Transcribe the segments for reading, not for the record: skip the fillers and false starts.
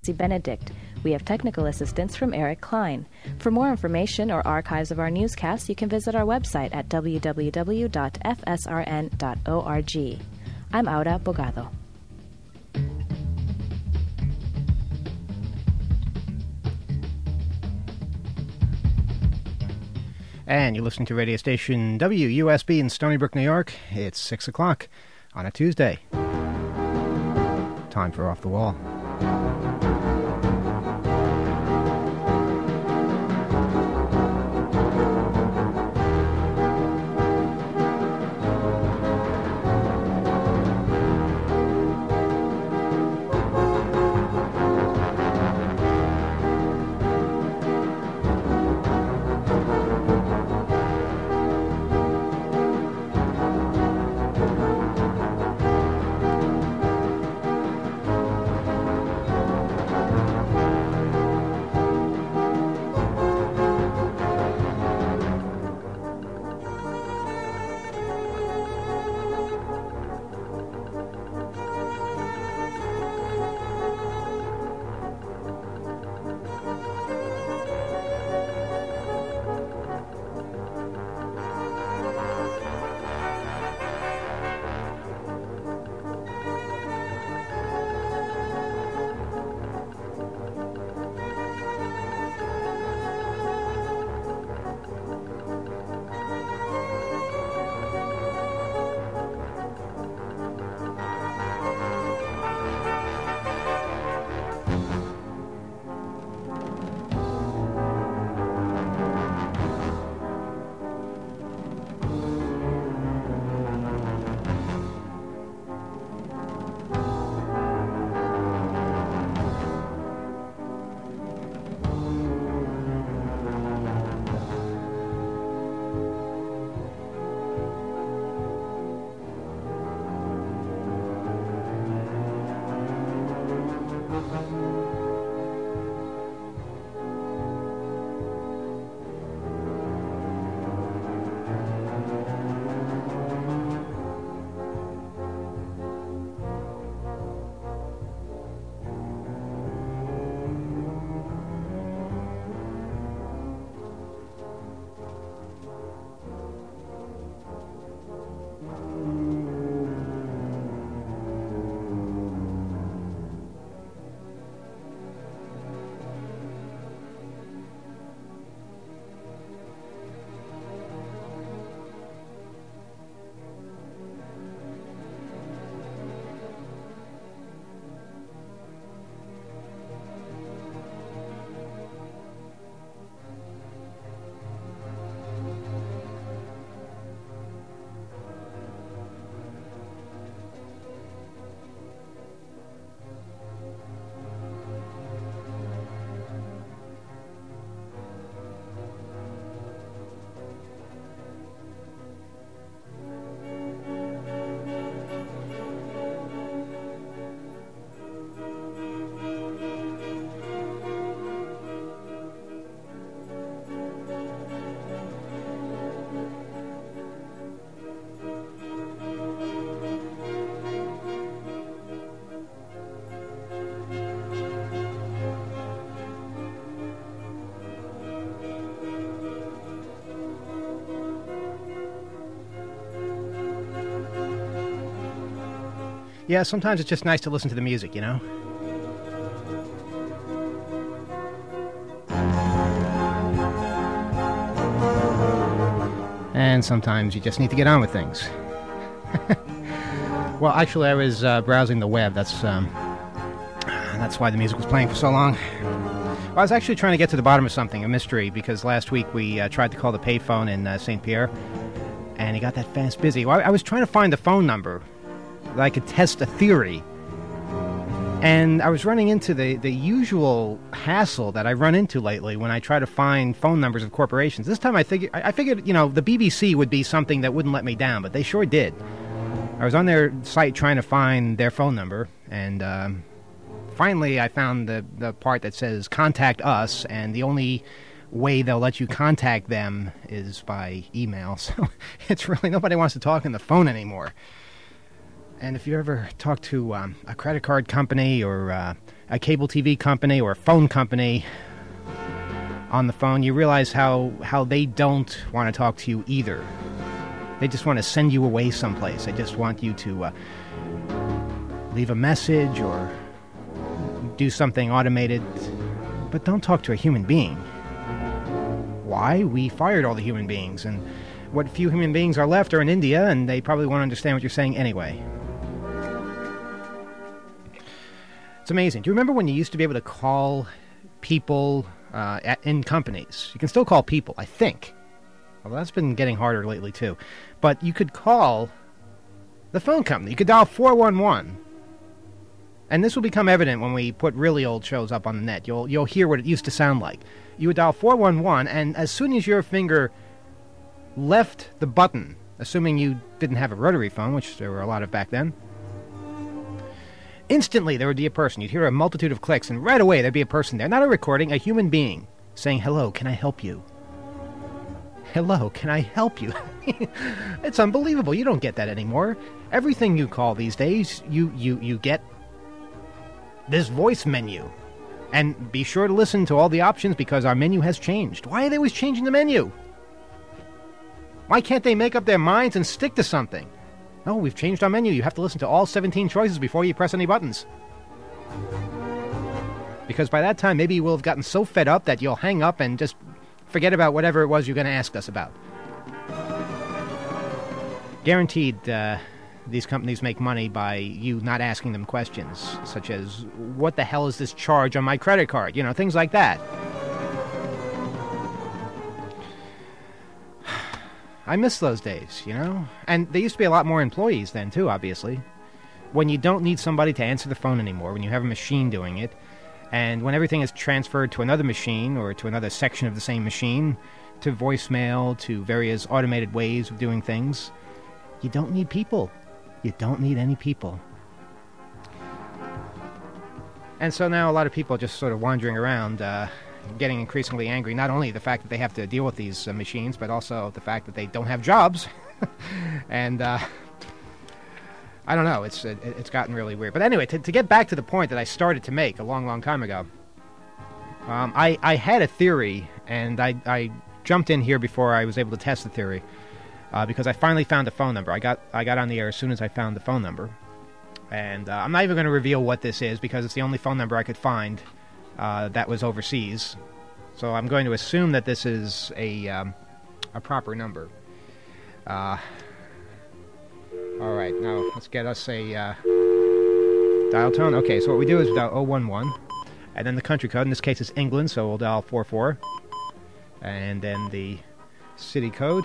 Benedict. We have technical assistance from Eric Klein. For more information or archives of our newscasts, you can visit our website at www.fsrn.org. I'm Aura Bogado. And you're listening to radio station WUSB in Stony Brook, New York. It's 6 o'clock on a Tuesday. Time for Off the Wall. Yeah, sometimes it's just nice to listen to the music, you know? And sometimes you just need to get on with things. Well, actually, I was browsing the web. That's why the music was playing for so long. Well, I was actually trying to get to the bottom of something, a mystery, because last week we tried to call the payphone in St. Pierre, and he got that fast busy. Well, I was trying to find the phone number that I could test a theory, and I was running into the usual hassle that I run into lately when I try to find phone numbers of corporations. This time I figured, you know, the BBC would be something that wouldn't let me down, but they sure did. I was on their site trying to find their phone number, and finally I found the part that says contact us, and the only way they'll let you contact them is by email. So it's really, nobody wants to talk on the phone anymore. And if you ever talk to a credit card company or a cable TV company or a phone company on the phone, you realize how they don't want to talk to you either. They just want to send you away someplace. They just want you to leave a message or do something automated. But don't talk to a human being. Why? We fired all the human beings, and what few human beings are left are in India, and they probably won't understand what you're saying anyway. It's amazing. Do you remember when you used to be able to call people in companies? You can still call people, I think. Although that's been getting harder lately, too. But you could call the phone company. You could dial 411. And this will become evident when we put really old shows up on the net. You'll hear what it used to sound like. You would dial 411, and as soon as your finger left the button, assuming you didn't have a rotary phone, which there were a lot of back then, instantly there would be a person. You'd hear a multitude of clicks, and right away there'd be a person there. Not a recording, a human being, saying, "Hello, can I help you? Hello, can I help you?" It's unbelievable. You don't get that anymore. Everything you call these days, you get this voice menu. And be sure to listen to all the options because our menu has changed. Why are they always changing the menu? Why can't they make up their minds and stick to something? No, we've changed our menu. You have to listen to all 17 choices before you press any buttons. Because by that time, maybe you will have gotten so fed up that you'll hang up and just forget about whatever it was you're going to ask us about. Guaranteed, these companies make money by you not asking them questions, such as, what the hell is this charge on my credit card? You know, things like that. I miss those days, you know? And there used to be a lot more employees then, too, obviously. When you don't need somebody to answer the phone anymore, when you have a machine doing it, and when everything is transferred to another machine or to another section of the same machine, to voicemail, to various automated ways of doing things, you don't need people. You don't need any people. And so now a lot of people are just sort of wandering around, getting increasingly angry, not only the fact that they have to deal with these machines, but also the fact that they don't have jobs. And I don't know, it's gotten really weird. But anyway, to get back to the point that I started to make a long, long time ago, I had a theory, and I jumped in here before I was able to test the theory. Because I finally found a phone number. I got on the air as soon as I found the phone number. And I'm not even going to reveal what this is because it's the only phone number I could find that was overseas. So I'm going to assume that this is a proper number. All right, now let's get us a dial tone. Okay, so what we do is we dial 011, and then the country code. In this case, it's England, so we'll dial 44. And then the city code.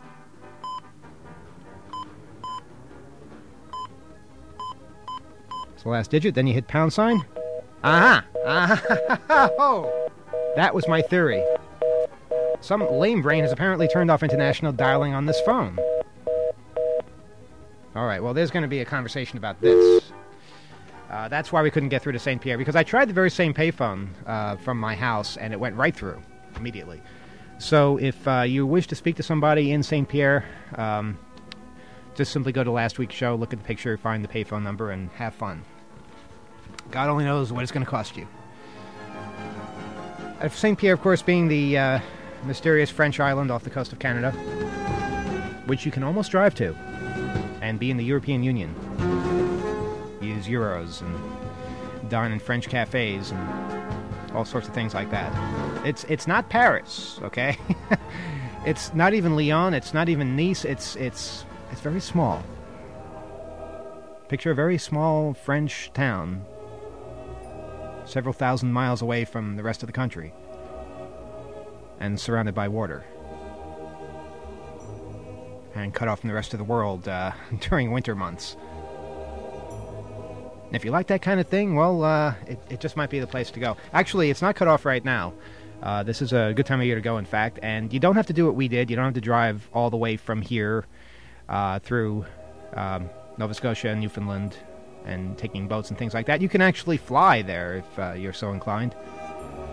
The last digit, then you hit pound sign. Aha! Oh! That was my theory. Some lame brain has apparently turned off international dialing on this phone. Alright, well, there's going to be a conversation about this. That's why we couldn't get through to St. Pierre, because I tried the very same payphone from my house, and it went right through immediately. So if you wish to speak to somebody in St. Pierre, just simply go to last week's show, look at the picture, find the payphone number, and have fun. God only knows what it's going to cost you. St. Pierre, of course, being the mysterious French island off the coast of Canada, which you can almost drive to and be in the European Union. Use euros and dine in French cafes and all sorts of things like that. It's not Paris, okay? It's not even Lyon. It's not even Nice. It's very small. Picture a very small French town, several thousand miles away from the rest of the country, and surrounded by water, and cut off from the rest of the world during winter months. And if you like that kind of thing, well, it just might be the place to go. Actually, it's not cut off right now. This is a good time of year to go, in fact, and you don't have to do what we did. You don't have to drive all the way from here through Nova Scotia and Newfoundland and taking boats and things like that. You can actually fly there if you're so inclined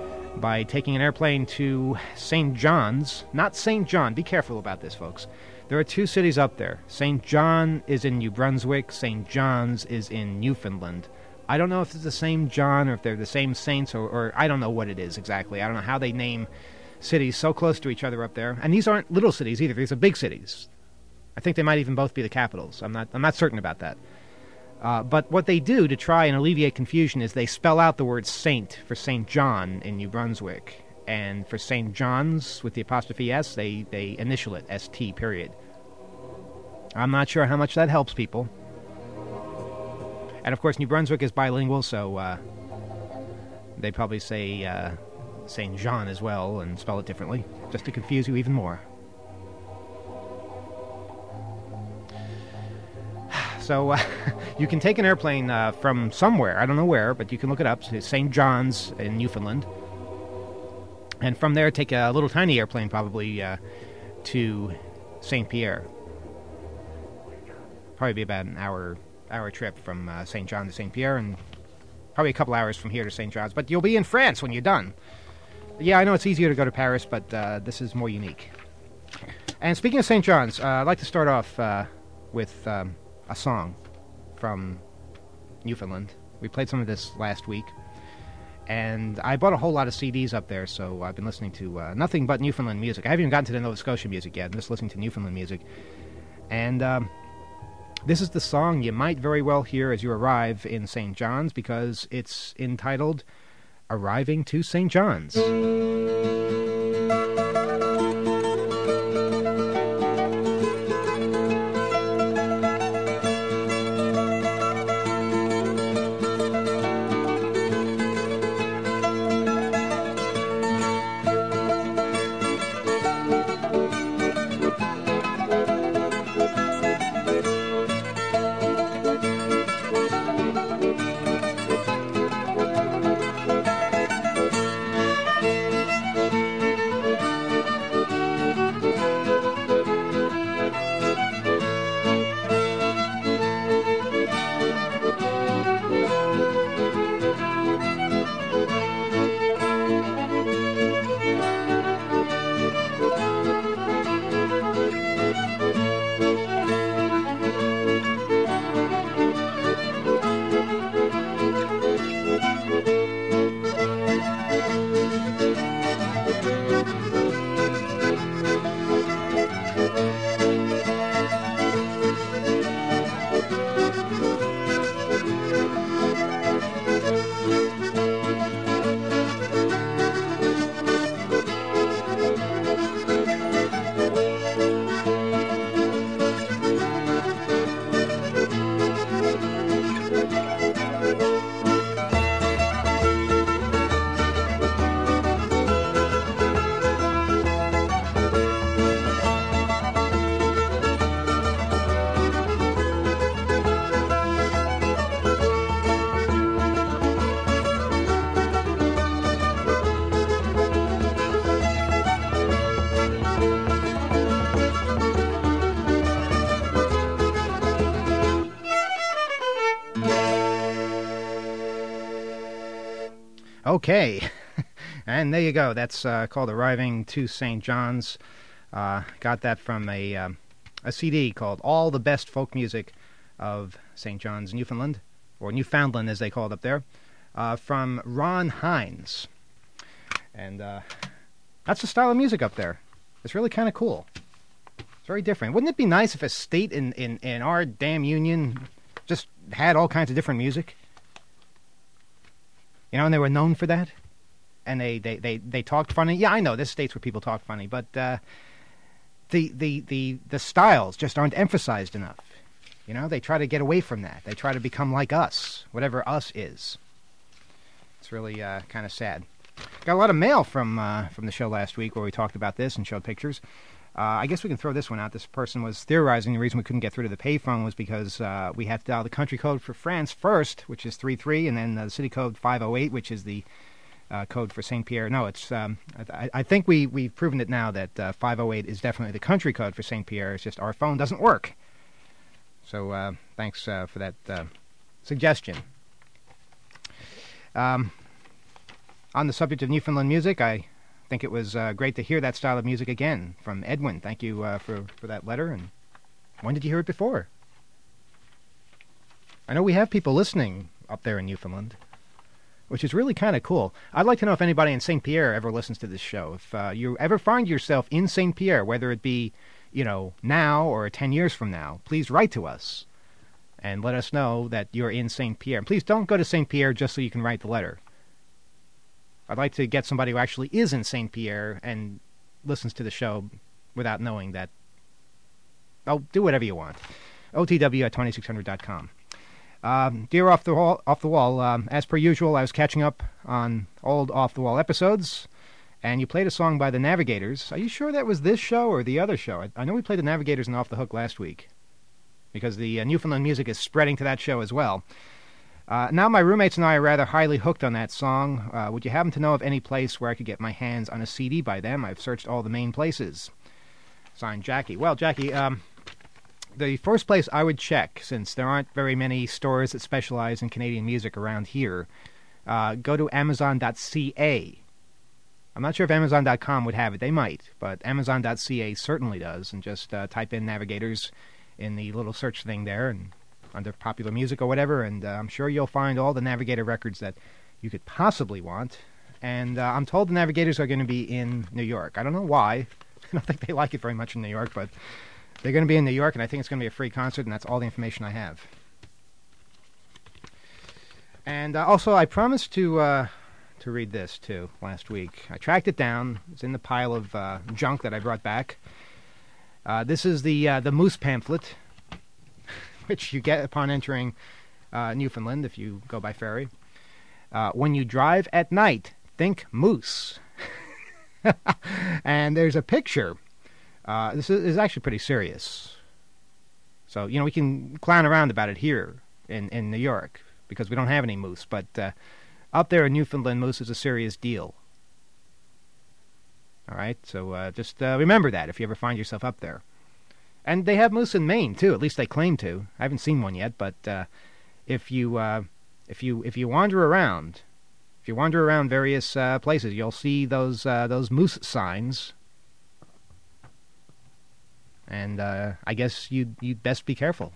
by taking an airplane to St. John's. Not St. John. Be careful about this, folks. There are two cities up there. St. John is in New Brunswick. St. John's is in Newfoundland. I don't know if it's the same John or if they're the same saints or I don't know what it is exactly. I don't know how they name cities so close to each other up there. And these aren't little cities either. These are big cities. I think they might even both be the capitals. I'm not certain about that. But what they do to try and alleviate confusion is they spell out the word saint for St. John in New Brunswick. And for St. John's with the apostrophe S, they initial it, ST, period. I'm not sure how much that helps people. And of course, New Brunswick is bilingual, so they probably say St. Jean as well and spell it differently, just to confuse you even more. So you can take an airplane from somewhere, I don't know where, but you can look it up, to St. John's in Newfoundland. And from there, take a little tiny airplane probably to St. Pierre. Probably be about an hour trip from St. John to St. Pierre, and probably a couple hours from here to St. John's. But you'll be in France when you're done. Yeah, I know it's easier to go to Paris, but this is more unique. And speaking of St. John's, I'd like to start off with a song from Newfoundland. We played some of this last week. And I bought a whole lot of CDs up there, so I've been listening to nothing but Newfoundland music. I haven't even gotten to the Nova Scotia music yet. I'm just listening to Newfoundland music. And this is the song you might very well hear as you arrive in St. John's, because it's entitled Arriving to St. John's. Okay, and there you go. That's called Arriving to St. John's. Got that from a CD called All the Best Folk Music of St. John's, Newfoundland, or Newfoundland as they call it up there, from Ron Hines. And that's the style of music up there. It's really kind of cool. It's very different. Wouldn't it be nice if a state in our damn union just had all kinds of different music? You know, and they were known for that, and they talked funny. Yeah, I know there's states where people talk funny, but the styles just aren't emphasized enough. You know, they try to get away from that. They try to become like us, whatever us is. It's really kind of sad. Got a lot of mail from the show last week where we talked about this and showed pictures. I guess we can throw this one out. This person was theorizing the reason we couldn't get through to the payphone was because we had to dial the country code for France first, which is 33, and then the city code 508, which is the code for St. Pierre. No, it's I think we've proven it now that 508 is definitely the country code for St. Pierre. It's just our phone doesn't work. So thanks for that suggestion. On the subject of Newfoundland music, I think it was great to hear that style of music again from Edwin. Thank you for that letter. And when did you hear it before? I know we have people listening up there in Newfoundland, which is really kind of cool. I'd like to know if anybody in St. Pierre ever listens to this show. If you ever find yourself in St. Pierre, whether it be, now or 10 years from now, please write to us and let us know that you're in St. Pierre. And please don't go to St. Pierre just so you can write the letter. I'd like to get somebody who actually is in St. Pierre and listens to the show without knowing that. Oh, do whatever you want. OTW at 2600.com. Dear Off the Wall, as per usual, I was catching up on old Off the Wall episodes, and you played a song by the Navigators. Are you sure that was this show or the other show? I know we played the Navigators and Off the Hook last week, because the Newfoundland music is spreading to that show as well. Now my roommates and I are rather highly hooked on that song. Would you happen to know of any place where I could get my hands on a CD by them? I've searched all the main places. Signed, Jackie. Well, Jackie, the first place I would check, since there aren't very many stores that specialize in Canadian music around here, go to Amazon.ca. I'm not sure if Amazon.com would have it. They might, but Amazon.ca certainly does. And just type in Navigators in the little search thing there and under popular music or whatever, and I'm sure you'll find all the Navigator records that you could possibly want. And I'm told the Navigators are going to be in New York. I don't know why. I don't think they like it very much in New York, but they're going to be in New York, and I think it's going to be a free concert, and that's all the information I have. And also, I promised to read this, too, last week. I tracked it down. It's in the pile of junk that I brought back. This is the Moose pamphlet, which you get upon entering Newfoundland if you go by ferry. When you drive at night, think moose. And there's a picture. This is actually pretty serious. So, we can clown around about it here in New York because we don't have any moose. But up there in Newfoundland, moose is a serious deal. All right? So just remember that if you ever find yourself up there. And they have moose in Maine too. At least they claim to. I haven't seen one yet, but if you wander around, various places, you'll see those moose signs. And I guess you'd best be careful.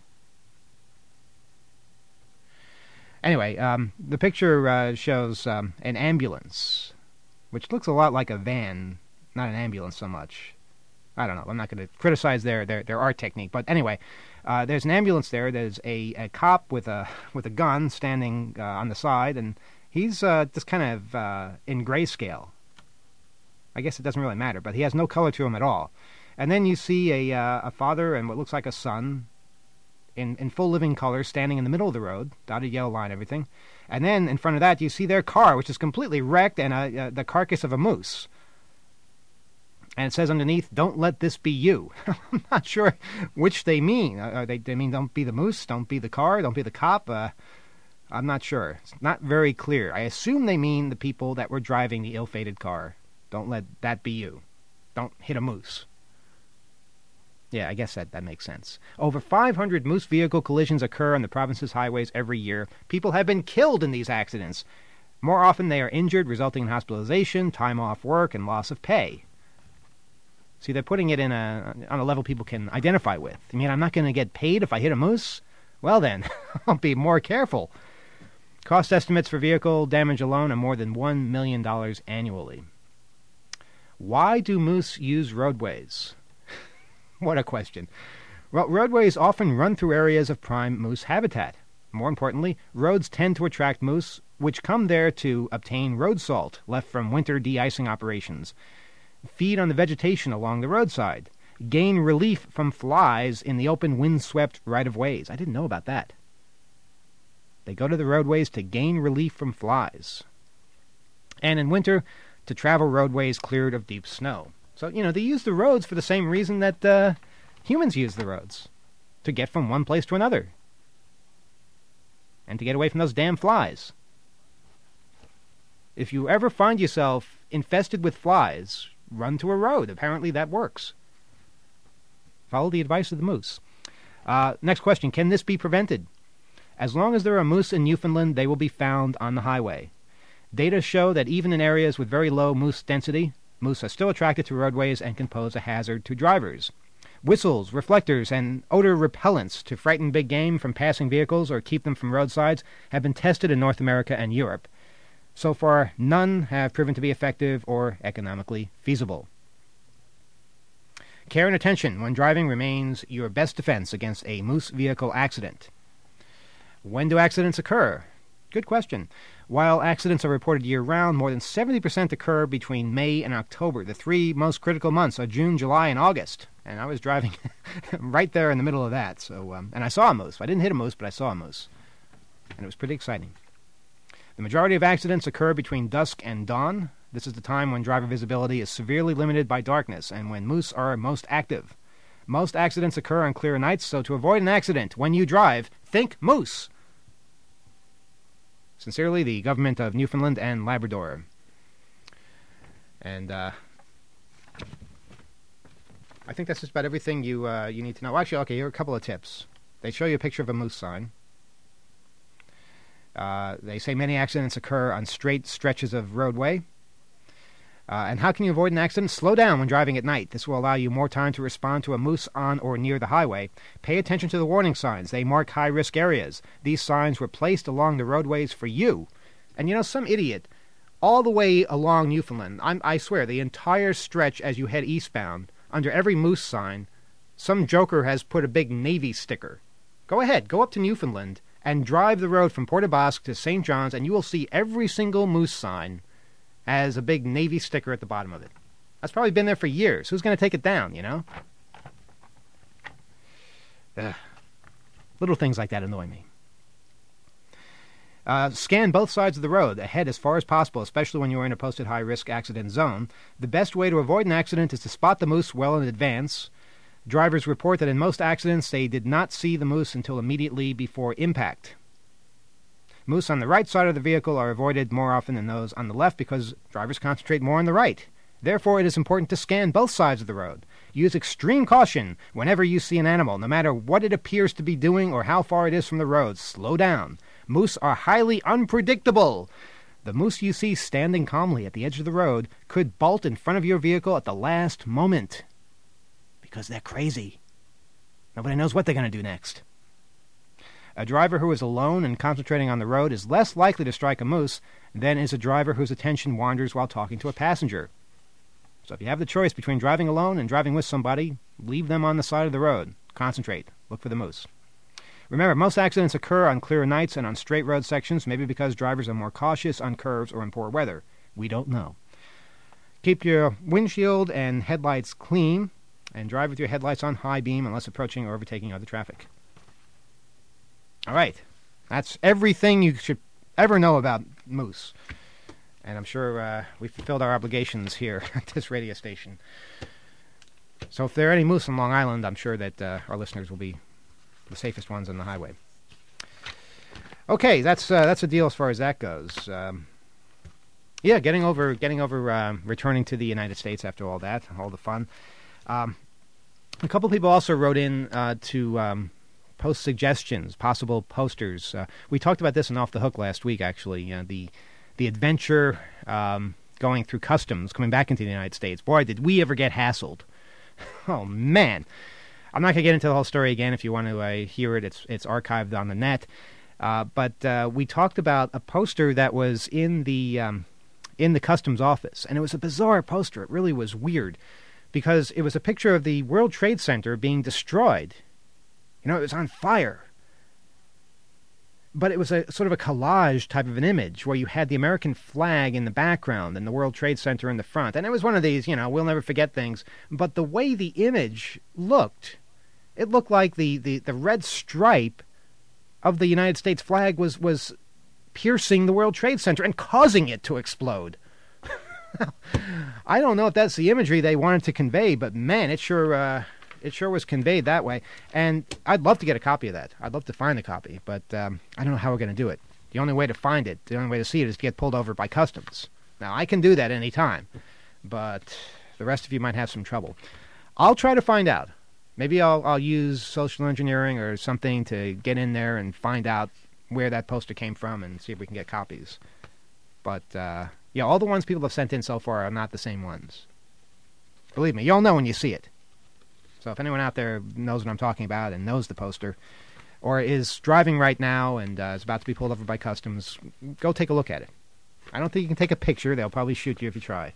Anyway, the picture shows an ambulance, which looks a lot like a van, not an ambulance so much. I don't know. I'm not going to criticize their art technique, but anyway, there's an ambulance there. There's a cop with a gun standing on the side, and he's just kind of in grayscale. I guess it doesn't really matter, but he has no color to him at all. And then you see a father and what looks like a son in full living color standing in the middle of the road, dotted yellow line, everything. And then in front of that, you see their car, which is completely wrecked, and the carcass of a moose. And it says underneath, "Don't let this be you." I'm not sure which they mean. They mean don't be the moose, don't be the car, don't be the cop. I'm not sure. It's not very clear. I assume they mean the people that were driving the ill-fated car. Don't let that be you. Don't hit a moose. Yeah, I guess that makes sense. Over 500 moose vehicle collisions occur on the province's highways every year. People have been killed in these accidents. More often they are injured, resulting in hospitalization, time off work, and loss of pay. See, they're putting it on a level people can identify with. I mean, I'm not going to get paid if I hit a moose? Well then, I'll be more careful. Cost estimates for vehicle damage alone are more than $1 million annually. Why do moose use roadways? What a question. Well, roadways often run through areas of prime moose habitat. More importantly, roads tend to attract moose, which come there to obtain road salt left from winter de-icing operations, feed on the vegetation along the roadside, gain relief from flies in the open windswept right-of-ways. I didn't know about that. They go to the roadways to gain relief from flies. And in winter, to travel roadways cleared of deep snow. So, they use the roads for the same reason that humans use the roads. To get from one place to another. And to get away from those damn flies. If you ever find yourself infested with flies, run to a road. Apparently that works. Follow the advice of the moose. Next question. Can this be prevented? As long as there are moose in Newfoundland, they will be found on the highway. Data show that even in areas with very low moose density, Moose are still attracted to roadways and can pose a hazard to drivers. Whistles, reflectors, and odor repellents to frighten big game from passing vehicles or keep them from roadsides have been tested in North America and Europe. So far, none have proven to be effective or economically feasible. Care and attention when driving remains your best defense against a moose vehicle accident. When do accidents occur? Good question. While accidents are reported year-round, more than 70% occur between May and October. The three most critical months are June, July, and August. And I was driving right there in the middle of that. So, and I saw a moose. I didn't hit a moose, but I saw a moose. And it was pretty exciting. The majority of accidents occur between dusk and dawn. This is the time when driver visibility is severely limited by darkness and when moose are most active. Most accidents occur on clear nights, so to avoid an accident when you drive, think moose. Sincerely, the government of Newfoundland and Labrador. And I think that's just about everything you need to know. Actually, okay, here are a couple of tips. They show you a picture of a moose sign. They say many accidents occur on straight stretches of roadway. And how can you avoid an accident? Slow down when driving at night. This will allow you more time to respond to a moose on or near the highway. Pay attention to the warning signs. They mark high-risk areas. These signs were placed along the roadways for you. And you know, some idiot, all the way along Newfoundland, I swear, the entire stretch as you head eastbound, under every moose sign, some joker has put a big Navy sticker. Go ahead, go up to Newfoundland and drive the road from Port aux Basques to St. John's, and you will see every single moose sign has a big Navy sticker at the bottom of it. That's probably been there for years. Who's going to take it down, you know? Little things like that annoy me. Scan both sides of the road, ahead as far as possible, especially when you are in a posted high-risk accident zone. The best way to avoid an accident is to spot the moose well in advance. Drivers report that in most accidents they did not see the moose until immediately before impact. Moose on the right side of the vehicle are avoided more often than those on the left because drivers concentrate more on the right. Therefore, it is important to scan both sides of the road. Use extreme caution whenever you see an animal, no matter what it appears to be doing or how far it is from the road. Slow down. Moose are highly unpredictable. The moose you see standing calmly at the edge of the road could bolt in front of your vehicle at the last moment. Because they're crazy. Nobody knows what they're going to do next. A driver who is alone and concentrating on the road is less likely to strike a moose than is a driver whose attention wanders while talking to a passenger. So if you have the choice between driving alone and driving with somebody, leave them on the side of the road. Concentrate. Look for the moose. Remember, most accidents occur on clear nights and on straight road sections, maybe because drivers are more cautious on curves or in poor weather. We don't know. Keep your windshield and headlights clean, and drive with your headlights on high beam unless approaching or overtaking other traffic. All right. That's everything you should ever know about moose. And I'm sure we've fulfilled our obligations here at this radio station. So if there are any moose on Long Island, I'm sure that our listeners will be the safest ones on the highway. Okay, that's a deal as far as that goes. Yeah, getting over returning to the United States after all that, all the fun. A couple people also wrote in to post suggestions, possible posters. We talked about this in Off the Hook last week, actually. The adventure going through customs, coming back into the United States. Boy, did we ever get hassled. Oh, man. I'm not going to get into the whole story again. If you want to hear it, it's archived on the net. But we talked about a poster that was in the customs office, and it was a bizarre poster. It really was weird, because it was a picture of the World Trade Center being destroyed. You know, it was on fire. But it was a sort of a collage type of an image where you had the American flag in the background and the World Trade Center in the front. And it was one of these, we'll never forget things. But the way the image looked, it looked like the red stripe of the United States flag was piercing the World Trade Center and causing it to explode. I don't know if that's the imagery they wanted to convey, but man, it sure was conveyed that way. And I'd love to get a copy of that. I'd love to find a copy, but I don't know how we're going to do it. The only way to find it, the only way to see it is to get pulled over by customs. Now, I can do that any time, but the rest of you might have some trouble. I'll try to find out. Maybe I'll use social engineering or something to get in there and find out where that poster came from and see if we can get copies. But, Yeah, all the ones people have sent in so far are not the same ones. Believe me, you'll know when you see it. So if anyone out there knows what I'm talking about and knows the poster, or is driving right now and is about to be pulled over by customs, go take a look at it. I don't think you can take a picture. They'll probably shoot you if you try.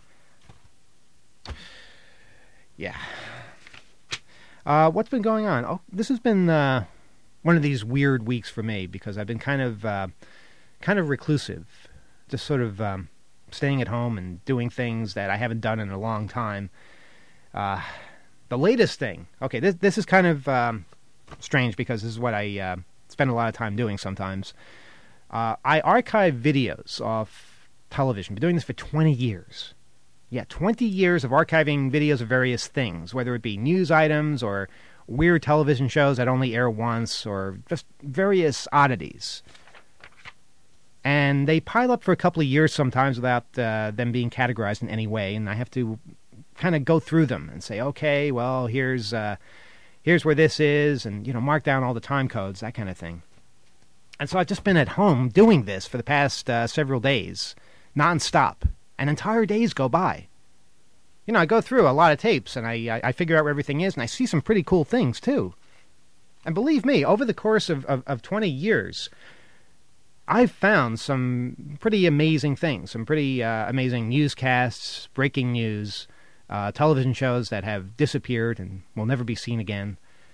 Yeah. What's been going on? Oh, this has been one of these weird weeks for me because I've been kind of reclusive, just sort of staying at home and doing things that I haven't done in a long time. The latest thing, okay, this is kind of strange because this is what I spend a lot of time doing sometimes. I archive videos off television. I've been doing this for 20 years. Yeah, 20 years of archiving videos of various things, whether it be news items or weird television shows that only air once or just various oddities. And they pile up for a couple of years sometimes without them being categorized in any way, and I have to kind of go through them and say, okay, well, here's where this is, and, mark down all the time codes, that kind of thing. And so I've just been at home doing this for the past several days, nonstop, and entire days go by. I go through a lot of tapes, and I figure out where everything is, and I see some pretty cool things, too. And believe me, over the course of 20 years, I've found some pretty amazing things, some pretty amazing newscasts, breaking news, television shows that have disappeared and will never be seen again.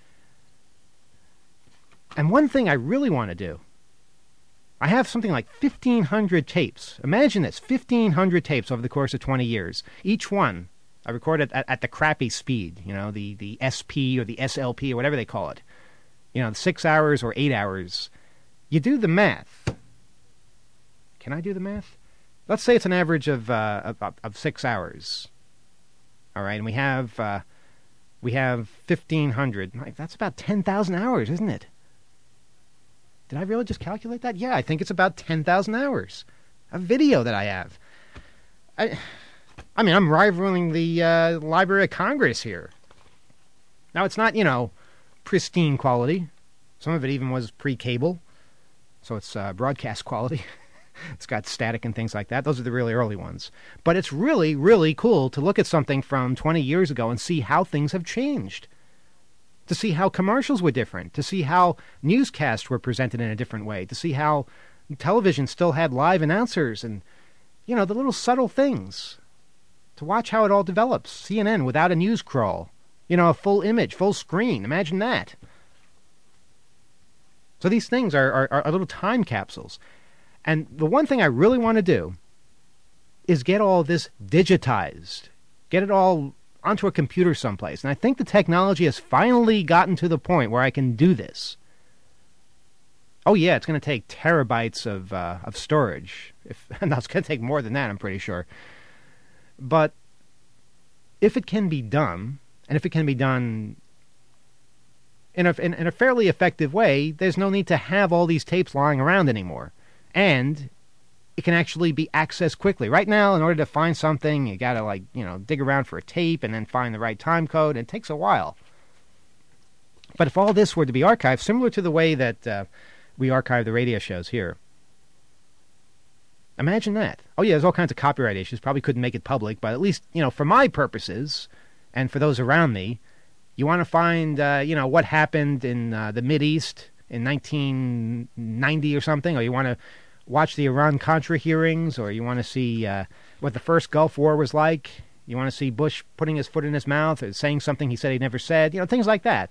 And one thing I really want to do, I have something like 1,500 tapes. Imagine this, 1,500 tapes over the course of 20 years. Each one, I record at the crappy speed, the SP or the SLP or whatever they call it. 6 hours or 8 hours. You do the math. Can I do the math? Let's say it's an average of 6 hours. All right, and we have 1,500. That's about 10,000 hours, isn't it? Did I really just calculate that? Yeah, I think it's about 10,000 hours of video that I have. I mean, I'm rivaling the Library of Congress here. Now, it's not, pristine quality. Some of it even was pre-cable, so it's broadcast quality. It's got static and things like that. Those are the really early ones. But it's really, really cool to look at something from 20 years ago and see how things have changed. To see how commercials were different. To see how newscasts were presented in a different way. To see how television still had live announcers and, the little subtle things. To watch how it all develops. CNN without a news crawl. A full image, full screen. Imagine that. So these things are little time capsules. And the one thing I really want to do is get all this digitized. Get it all onto a computer someplace. And I think the technology has finally gotten to the point where I can do this. Oh, yeah, it's going to take terabytes of storage. No, it's going to take more than that, I'm pretty sure. But if it can be done, and if it can be done in a fairly effective way, there's no need to have all these tapes lying around anymore. And it can actually be accessed quickly. Right now, in order to find something, you got to, dig around for a tape and then find the right time code, and it takes a while. But if all this were to be archived, similar to the way that we archive the radio shows here, imagine that. Oh, yeah, there's all kinds of copyright issues. Probably couldn't make it public, but at least, for my purposes and for those around me, you want to find, what happened in the Mideast in 1990 or something, or you want to watch the Iran-Contra hearings, or you want to see what the first Gulf War was like. You want to see Bush putting his foot in his mouth or saying something he said he never said. Things like that.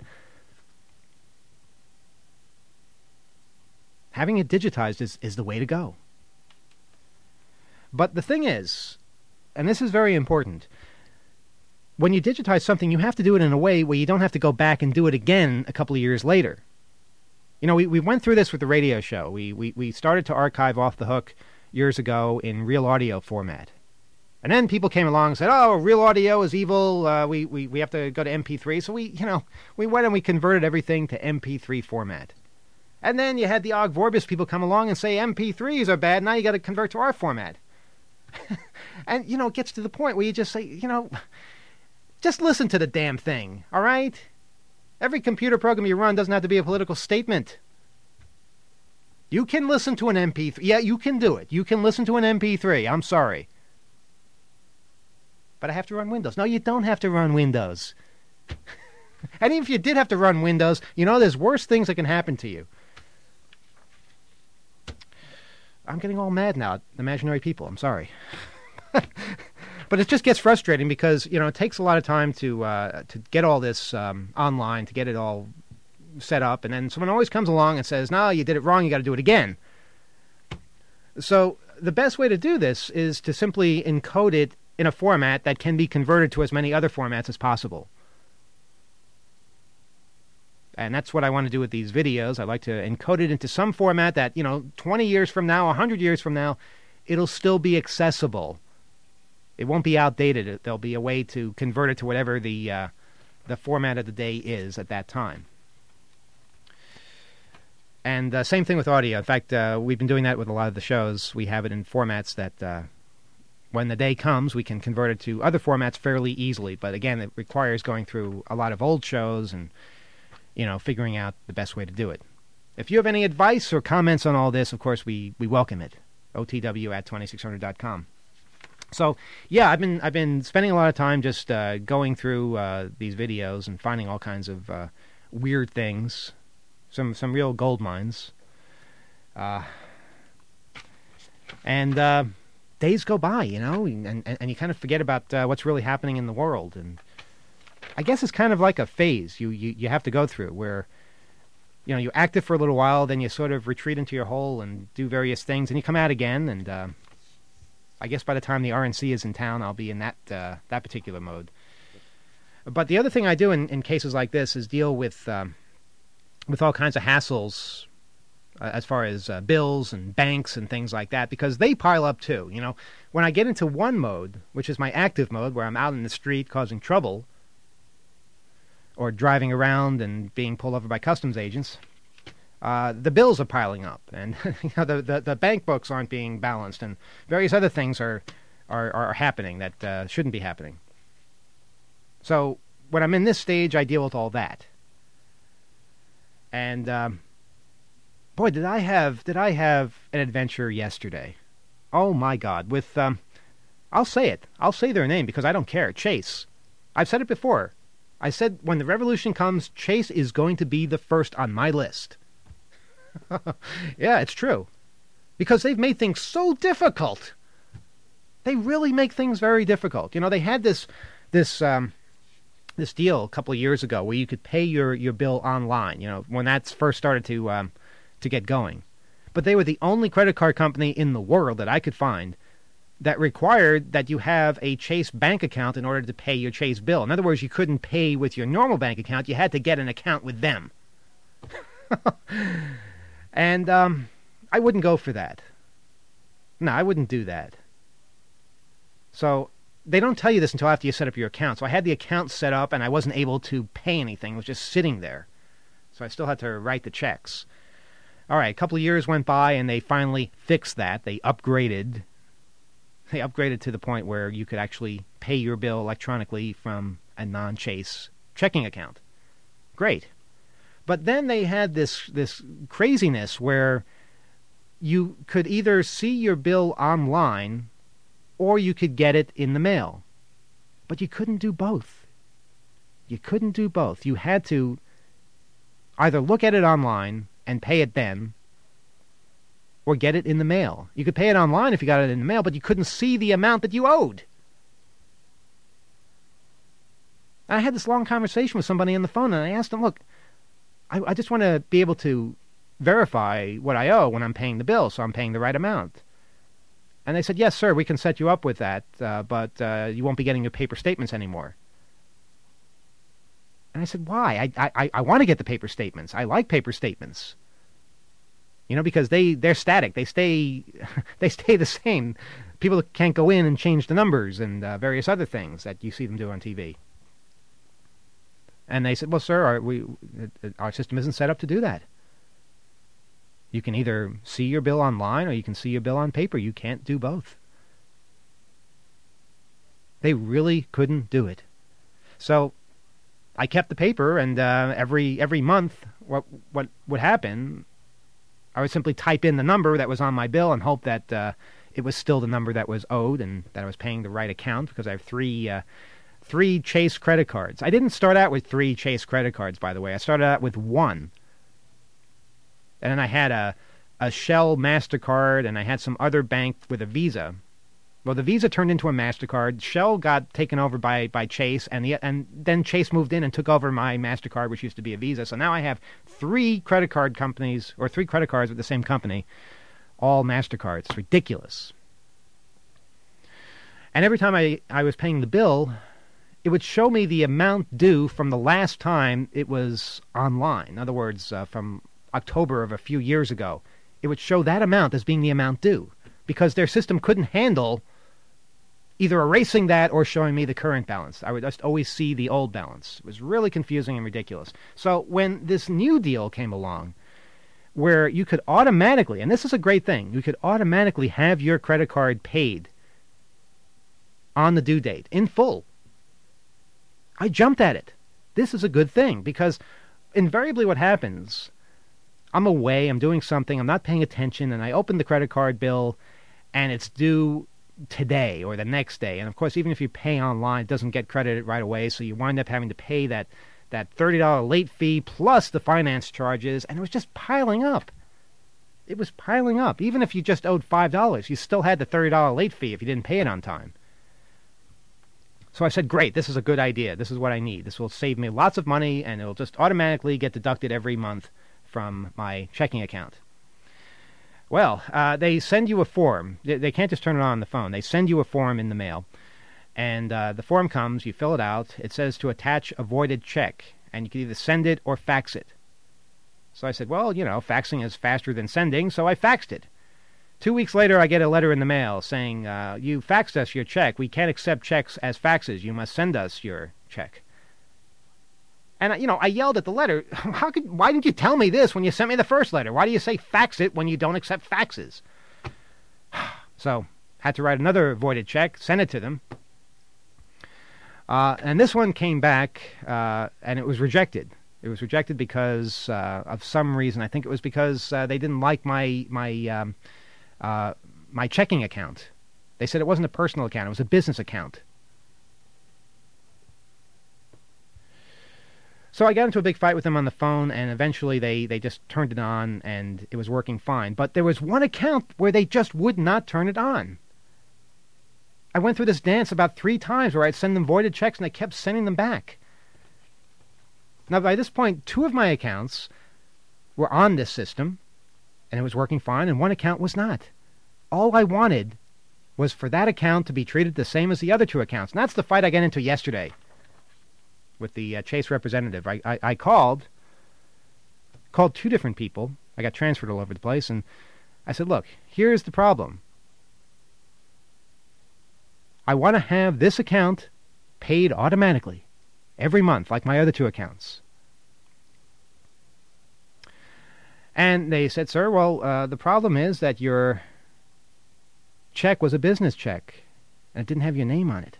Having it digitized is the way to go. But the thing is, and this is very important, when you digitize something, you have to do it in a way where you don't have to go back and do it again a couple of years later. We went through this with the radio show. We started to archive Off the Hook years ago in real audio format. And then people came along and said, oh, real audio is evil. We have to go to MP3. So we went and we converted everything to MP3 format. And then you had the Ogg Vorbis people come along and say MP3s are bad. Now you got to convert to our format. And, it gets to the point where you just say, just listen to the damn thing, all right? Every computer program you run doesn't have to be a political statement. You can listen to an MP3. Yeah, you can do it. You can listen to an MP3. I'm sorry. But I have to run Windows. No, you don't have to run Windows. And even if you did have to run Windows, there's worse things that can happen to you. I'm getting all mad now at imaginary people. I'm sorry. But it just gets frustrating because, it takes a lot of time to get all this online, to get it all set up. And then someone always comes along and says, no, you did it wrong. You got to do it again. So the best way to do this is to simply encode it in a format that can be converted to as many other formats as possible. And that's what I want to do with these videos. I'd like to encode it into some format that, 20 years from now, 100 years from now, it'll still be accessible. It won't be outdated. There'll be a way to convert it to whatever the format of the day is at that time. And same thing with audio. In fact, we've been doing that with a lot of the shows. We have it in formats that when the day comes, we can convert it to other formats fairly easily. But again, it requires going through a lot of old shows and figuring out the best way to do it. If you have any advice or comments on all this, of course, we welcome it. OTW@2600.com. So, yeah, I've been spending a lot of time just going through these videos and finding all kinds of weird things, some real gold mines. And days go by, and you kind of forget about what's really happening in the world. And I guess it's kind of like a phase you have to go through where, you're active for a little while, then you sort of retreat into your hole and do various things, and you come out again. And I guess by the time the RNC is in town, I'll be in that particular mode. But the other thing I do in cases like this is deal with all kinds of hassles as far as bills and banks and things like that, because they pile up too. When I get into one mode, which is my active mode, where I'm out in the street causing trouble, or driving around and being pulled over by customs agents, the bills are piling up, and the bank books aren't being balanced, and various other things are happening that shouldn't be happening. So when I'm in this stage, I deal with all that. And boy, did I have an adventure yesterday! Oh my God! With I'll say it. I'll say their name because I don't care. Chase. I've said it before. I said, when the revolution comes, Chase is going to be the first on my list. Yeah, it's true. Because they've made things so difficult. They really make things very difficult. They had this deal a couple of years ago where you could pay your bill online, when that first started to get going. But they were the only credit card company in the world that I could find that required that you have a Chase bank account in order to pay your Chase bill. In other words, you couldn't pay with your normal bank account. You had to get an account with them. And I wouldn't go for that. No, I wouldn't do that. So they don't tell you this until after you set up your account. So I had the account set up, and I wasn't able to pay anything. It was just sitting there. So I still had to write the checks. All right, a couple of years went by, and they finally fixed that. They upgraded to the point where you could actually pay your bill electronically from a non-Chase checking account. Great. But then they had this craziness where you could either see your bill online or you could get it in the mail. But you couldn't do both. You couldn't do both. You had to either look at it online and pay it then, or get it in the mail. You could pay it online if you got it in the mail, but you couldn't see the amount that you owed. I had this long conversation with somebody on the phone, and I asked them, look, I just want to be able to verify what I owe when I'm paying the bill, so I'm paying the right amount. And they said, yes, sir, we can set you up with that, but you won't be getting your paper statements anymore. And I said, why? I want to get the paper statements. I like paper statements. Because they're static. They stay the same. People can't go in and change the numbers and various other things that you see them do on TV. And they said, well, sir, our system isn't set up to do that. You can either see your bill online or you can see your bill on paper. You can't do both. They really couldn't do it. So I kept the paper, and every month what would happen, I would simply type in the number that was on my bill and hope that it was still the number that was owed and that I was paying the right account because I have three Chase credit cards. I didn't start out with 3 Chase credit cards, by the way. I started out with 1. And then I had a Shell MasterCard, and I had some other bank with a Visa. Well, the Visa turned into a MasterCard. Shell got taken over by Chase, and then Chase moved in and took over my MasterCard, which used to be a Visa. So now I have 3 credit card companies, or 3 credit cards with the same company, all MasterCards. It's ridiculous. And every time I was paying the bill, it would show me the amount due from the last time it was online. In other words, from October of a few years ago. It would show that amount as being the amount due because their system couldn't handle either erasing that or showing me the current balance. I would just always see the old balance. It was really confusing and ridiculous. So when this new deal came along where you could automatically, and this is a great thing, you could automatically have your credit card paid on the due date in full. I jumped at it. This is a good thing because invariably what happens, I'm away, I'm doing something, I'm not paying attention, and I open the credit card bill, and it's due today or the next day. And, of course, even if you pay online, it doesn't get credited right away, so you wind up having to pay that $30 late fee plus the finance charges, and it was just piling up. It was piling up. Even if you just owed $5, you still had the $30 late fee if you didn't pay it on time. So I said, great, this is a good idea. This is what I need. This will save me lots of money, and it will just automatically get deducted every month from my checking account. Well, they send you a form. They can't just turn it on the phone. They send you a form in the mail. And the form comes, you fill it out. It says to attach a voided check. And you can either send it or fax it. So I said, well, faxing is faster than sending, so I faxed it. 2 weeks later, I get a letter in the mail saying, you faxed us your check. We can't accept checks as faxes. You must send us your check. And, I yelled at the letter, why didn't you tell me this when you sent me the first letter? Why do you say fax it when you don't accept faxes? So, had to write another voided check, send it to them. And this one came back, and it was rejected. It was rejected because of some reason. I think it was because they didn't like my checking account. They said it wasn't a personal account, it was a business account. So I got into a big fight with them on the phone, and eventually they just turned it on, and it was working fine. But there was one account where they just would not turn it on. I went through this dance about 3 times where I'd send them voided checks, and they kept sending them back. Now, by this point, 2 of my accounts were on this system, and it was working fine, and one account was not. All I wanted was for that account to be treated the same as the other 2 accounts. And that's the fight I got into yesterday with the Chase representative. I called 2 different people. I got transferred all over the place, and I said, look, here's the problem. I want to have this account paid automatically every month, like my other 2 accounts. And they said, sir, well, the problem is that your check was a business check, and it didn't have your name on it.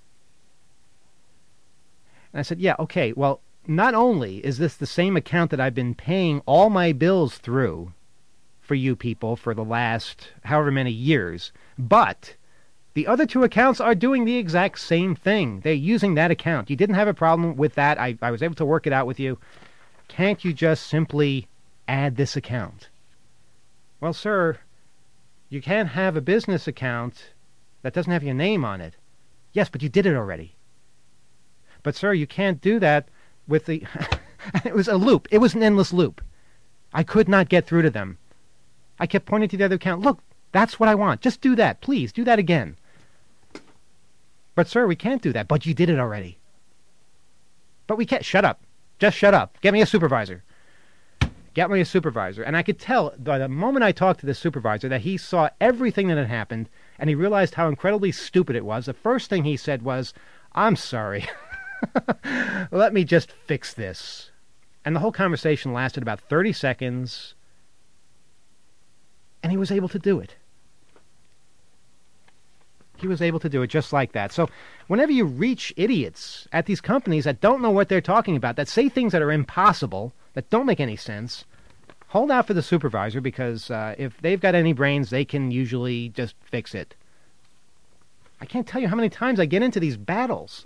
And I said, yeah, okay, well, not only is this the same account that I've been paying all my bills through for you people for the last however many years, but the other 2 accounts are doing the exact same thing. They're using that account. You didn't have a problem with that. I was able to work it out with you. Can't you just simply add this account? Well, sir, you can't have a business account that doesn't have your name on it. Yes, but you did it already. But, sir, you can't do that with the... It was a loop. It was an endless loop. I could not get through to them. I kept pointing to the other account. Look, that's what I want. Just do that. Please, do that again. But, sir, we can't do that. But you did it already. But we can't... Shut up. Just shut up. Get me a supervisor. Get me a supervisor. And I could tell by the moment I talked to this supervisor that he saw everything that had happened, and he realized how incredibly stupid it was. The first thing he said was, I'm sorry. Let me just fix this. And the whole conversation lasted about 30 seconds, and he was able to do it. He was able to do it just like that. So whenever you reach idiots at these companies that don't know what they're talking about, that say things that are impossible, that don't make any sense, hold out for the supervisor because if they've got any brains, they can usually just fix it. I can't tell you how many times I get into these battles.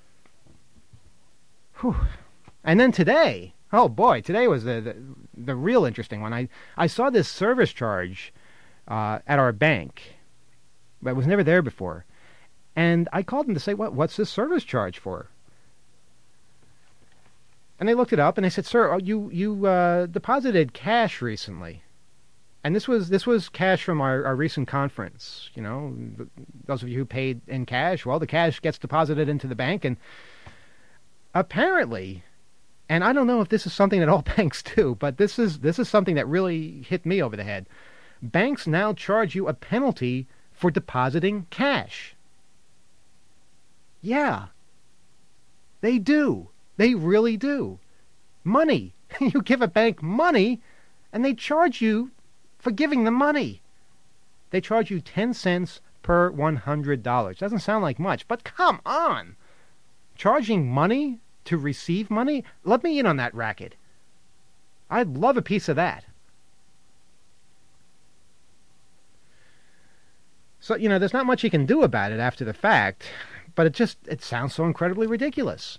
Whew. And then today, oh boy, today was the real interesting one. I saw this service charge at our bank, but it was never there before. And I called them to say, what's this service charge for? And they looked it up, and they said, "Sir, you deposited cash recently." And this was cash from our recent conference. You know, those of you who paid in cash, well, the cash gets deposited into the bank, and apparently, and I don't know if this is something that all banks do, but this is something that really hit me over the head. Banks now charge you a penalty for depositing cash. Yeah, they do. They really do. Money. You give a bank money, and they charge you for giving them money. They charge you 10 cents per $100. Doesn't sound like much, but come on. Charging money to receive money? Let me in on that racket. I'd love a piece of that. So, you know, there's not much you can do about it after the fact, but it sounds so incredibly ridiculous.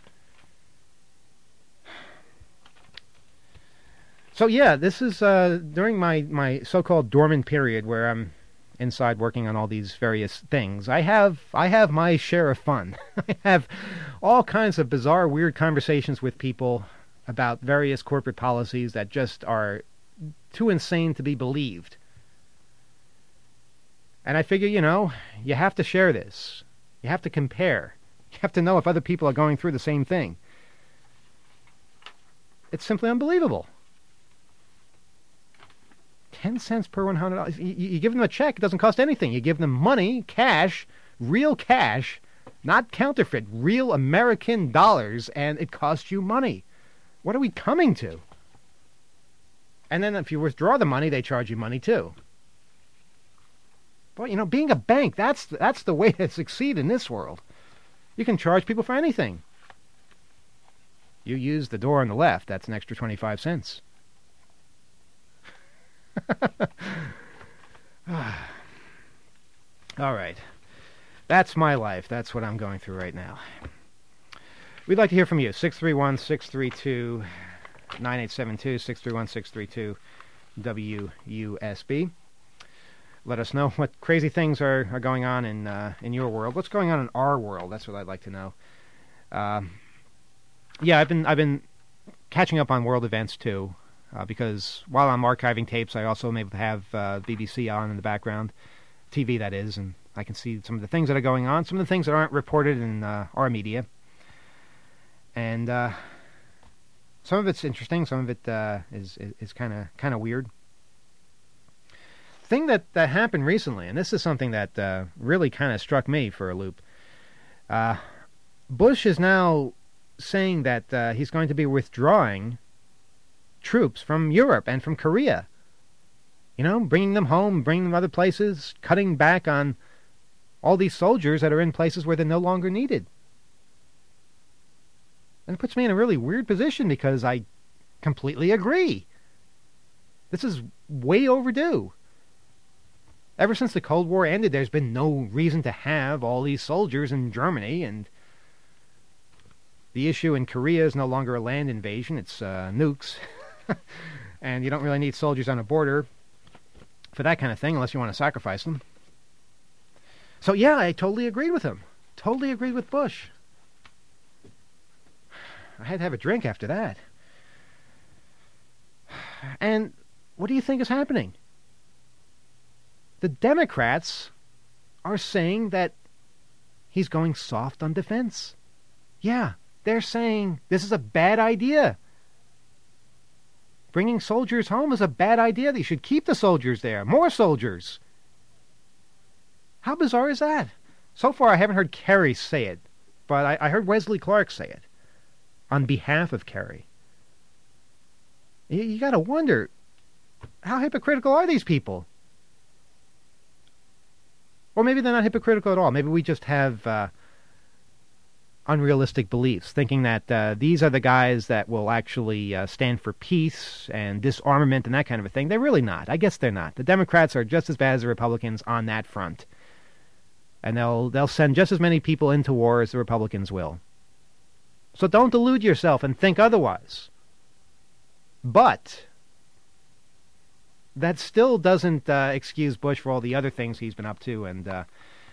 So yeah, this is during my so-called dormant period where I'm inside working on all these various things. I have my share of fun. I have all kinds of bizarre, weird conversations with people about various corporate policies that just are too insane to be believed. And I figure, you know, you have to share this. You have to compare. You have to know if other people are going through the same thing. It's simply unbelievable. 10 cents per $100. You give them a check, it doesn't cost anything. You give them money, cash, real cash, not counterfeit, real American dollars, and it costs you money. What are we coming to? And then if you withdraw the money, they charge you money too. But, you know, being a bank, that's the way to succeed in this world. You can charge people for anything. You use the door on the left, that's an extra 25 cents. All right. That's my life. That's what I'm going through right now. We'd like to hear from you. 631-632-9872, 631-632-WUSB. Let us know what crazy things are going on in your world. What's going on in our world? That's what I'd like to know. Yeah, I've been catching up on world events too. Because while I'm archiving tapes, I also am able to have BBC on in the background, TV that is, and I can see some of the things that are going on, some of the things that aren't reported in our media. And some of it's interesting, some of it is kind of weird. Thing that happened recently, and this is something that really kind of struck me for a loop. Bush is now saying that he's going to be withdrawing troops from Europe and from Korea. You know, bringing them home, bringing them other places, cutting back on all these soldiers that are in places where they're no longer needed. And it puts me in a really weird position because I completely agree. This is way overdue. Ever since the Cold War ended, there's been no reason to have all these soldiers in Germany, and the issue in Korea is no longer a land invasion, it's nukes. And you don't really need soldiers on a border for that kind of thing unless you want to sacrifice them. So yeah, I totally agreed with him. Totally agreed with Bush. I had to have a drink after that. And what do you think is happening? The Democrats are saying that he's going soft on defense. Yeah, they're saying this is a bad idea. Bringing soldiers home is a bad idea. They should keep the soldiers there. More soldiers. How bizarre is that? So far, I haven't heard Kerry say it, but I heard Wesley Clark say it on behalf of Kerry. You got to wonder, how hypocritical are these people? Or maybe they're not hypocritical at all. Maybe we just have unrealistic beliefs, thinking that these are the guys that will actually stand for peace and disarmament and that kind of a thing. They're really not. I guess they're not. The Democrats are just as bad as the Republicans on that front. And they'll send just as many people into war as the Republicans will. So don't delude yourself and think otherwise. But that still doesn't excuse Bush for all the other things he's been up to. And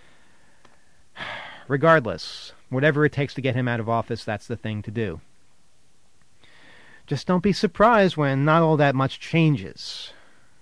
regardless, whatever it takes to get him out of office, that's the thing to do. Just don't be surprised when not all that much changes.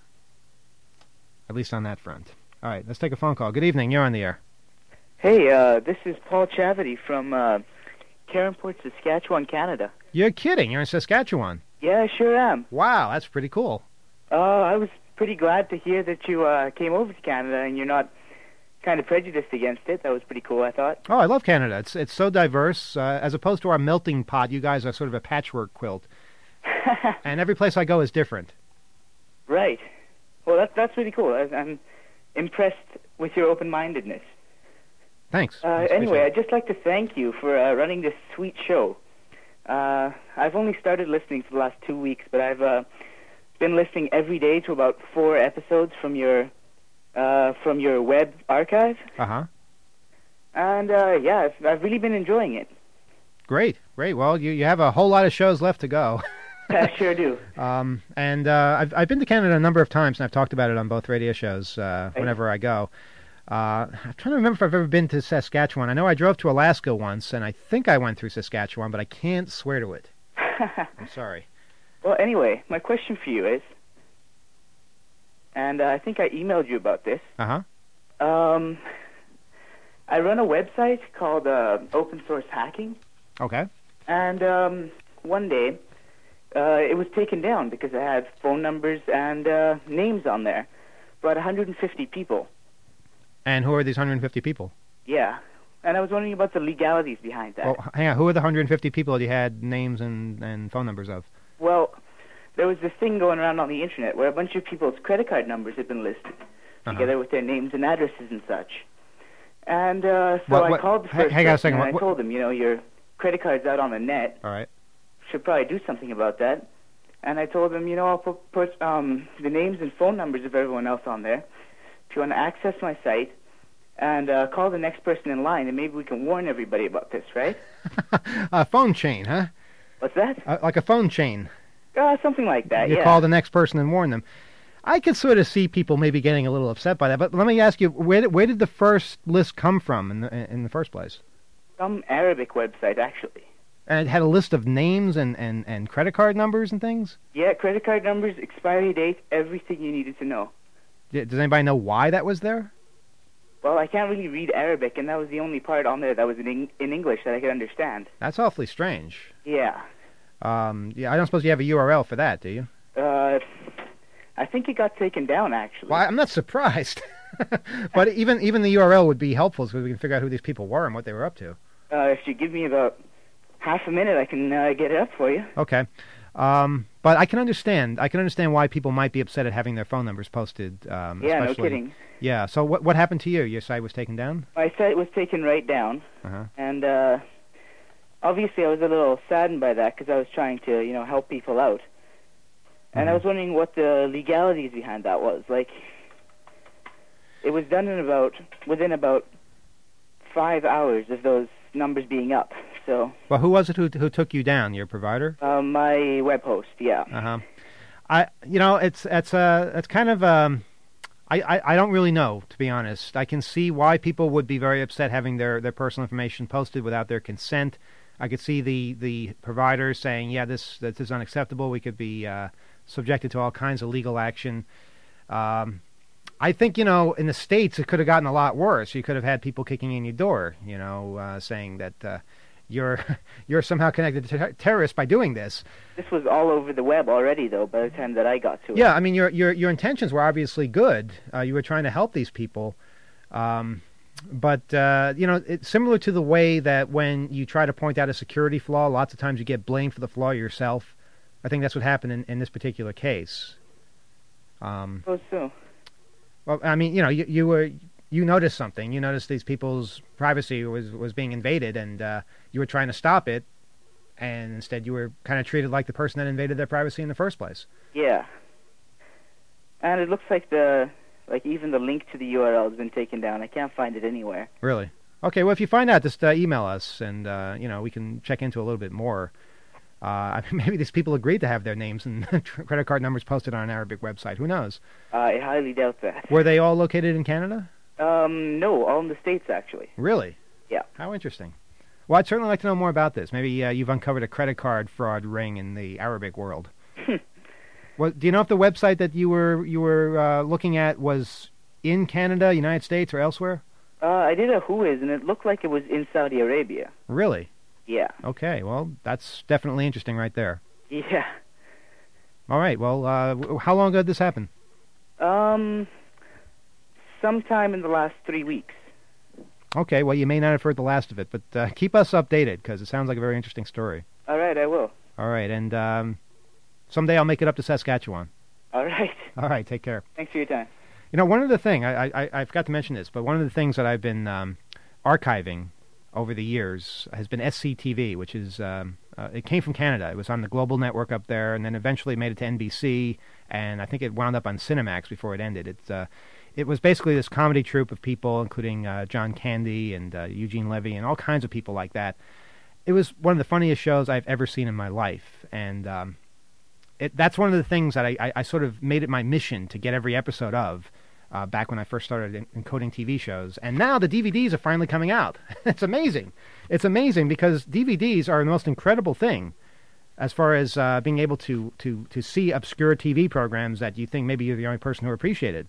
At least on that front. All right, let's take a phone call. Good evening. You're on the air. Hey, this is Paul Chavity from Caronport, Saskatchewan, Canada. You're kidding. You're in Saskatchewan. Yeah, I sure am. Wow, that's pretty cool. I was pretty glad to hear that you came over to Canada and you're not kind of prejudiced against it. That was pretty cool, I thought. Oh, I love Canada. It's so diverse. As opposed to our melting pot, you guys are sort of a patchwork quilt. And every place I go is different. Right. Well, that's really cool. I'm impressed with your open-mindedness. Thanks. Anyway, I'd just like to thank you for running this sweet show. I've only started listening for the last 2 weeks, but I've been listening every day to about 4 episodes from your web archive. Uh-huh. And, yeah, I've really been enjoying it. Great. Well, you have a whole lot of shows left to go. I sure do. And I've been to Canada a number of times, and I've talked about it on both radio shows whenever I go. I'm trying to remember if I've ever been to Saskatchewan. I know I drove to Alaska once, and I think I went through Saskatchewan, but I can't swear to it. I'm sorry. Well, anyway, my question for you is, and I think I emailed you about this. Uh-huh. I run a website called Open Source Hacking. Okay. And one day, it was taken down because it had phone numbers and names on there. About 150 people. And who are these 150 people? Yeah. And I was wondering about the legalities behind that. Well, hang on. Who are the 150 people that you had names and phone numbers of? Well, there was this thing going around on the internet where a bunch of people's credit card numbers had been listed, together with their names and addresses and such. And so I called the first hang on a second. and I told them, your credit card's out on the net. All right. Should probably do something about that. And I told them, I'll put the names and phone numbers of everyone else on there. If you want to access my site, and call the next person in line, and maybe we can warn everybody about this, right? A phone chain, huh? What's that? Like a phone chain. Something like that, You call the next person and warn them. I could sort of see people maybe getting a little upset by that, but let me ask you, where did the first list come from in the first place? Some Arabic website, actually. And it had a list of names and credit card numbers and things? Yeah, credit card numbers, expiry date, everything you needed to know. Does anybody know why that was there? Well, I can't really read Arabic, and that was the only part on there that was in English that I could understand. That's awfully strange. Yeah. Yeah, I don't suppose you have a URL for that, do you? I think it got taken down, actually. Well, I'm not surprised. But even the URL would be helpful so we can figure out who these people were and what they were up to. If you give me about half a minute, I can get it up for you. Okay. But I can understand. I can understand why people might be upset at having their phone numbers posted. Yeah, no kidding. Yeah. So what happened to you? Your site was taken down? My site was taken right down. Uh-huh. And obviously I was a little saddened by that because I was trying to, help people out. And I was wondering what the legalities behind that was. Like, it was done within about 5 hours of those numbers being up. So. Well, who was it who took you down? Your provider? My web host. Yeah. It's kind of I don't really know, to be honest. I can see why people would be very upset having their personal information posted without their consent. I could see the provider saying, yeah, this is unacceptable. We could be subjected to all kinds of legal action. I think, in the States it could have gotten a lot worse. You could have had people kicking in your door, saying that you're somehow connected to terrorists by doing this. This was all over the web already, though, by the time that I got to it. Yeah, I mean, your intentions were obviously good. You were trying to help these people. But it's similar to the way that when you try to point out a security flaw, lots of times you get blamed for the flaw yourself. I think that's what happened in this particular case. Suppose so. Well, I mean, you you noticed something. You noticed these people's privacy was being invaded, and you were trying to stop it, and instead you were kind of treated like the person that invaded their privacy in the first place. Yeah. And it looks like even the link to the URL has been taken down. I can't find it anywhere. Really? Okay, well, if you find out, just email us, and we can check into a little bit more. Maybe these people agreed to have their names and credit card numbers posted on an Arabic website. Who knows? I highly doubt that. Were they all located in Canada? No, all in the States, actually. Really? Yeah. How interesting. Well, I'd certainly like to know more about this. Maybe you've uncovered a credit card fraud ring in the Arabic world. Well, do you know if the website that you were looking at was in Canada, United States, or elsewhere? I did a Whois, and it looked like it was in Saudi Arabia. Really? Yeah. Okay, well, that's definitely interesting right there. Yeah. All right, well, how long ago did this happen? Sometime in the last 3 weeks. Okay, well, you may not have heard the last of it, but keep us updated, because it sounds like a very interesting story. All right, I will. All right, and someday I'll make it up to Saskatchewan. All right. All right, take care. Thanks for your time. You know, one of the things, I forgot to mention this, but one of the things that I've been archiving over the years has been SCTV, which is, it came from Canada. It was on the Global Network up there, and then eventually made it to NBC, and I think it wound up on Cinemax before it ended. It was basically this comedy troupe of people, including John Candy and Eugene Levy and all kinds of people like that. It was one of the funniest shows I've ever seen in my life, and that's one of the things that I sort of made it my mission to get every episode of back when I first started encoding TV shows. And now the DVDs are finally coming out. It's amazing. It's amazing because DVDs are the most incredible thing as far as being able to see obscure TV programs that you think maybe you're the only person who appreciated.